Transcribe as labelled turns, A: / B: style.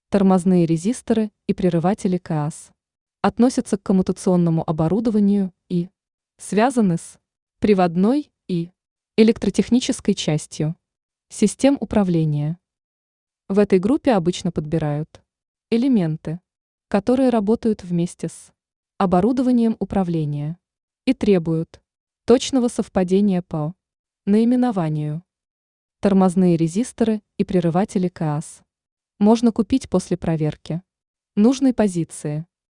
A: Тормозные резисторы и прерыватели КАЗ относятся к коммутационному оборудованию и связаны с приводной и электротехнической частью систем управления. В этой группе обычно подбирают элементы, которые работают вместе с оборудованием управления и требуют точного совпадения по наименованию. Тормозные резисторы и прерыватели КАЗ можно купить после проверки нужной позиции.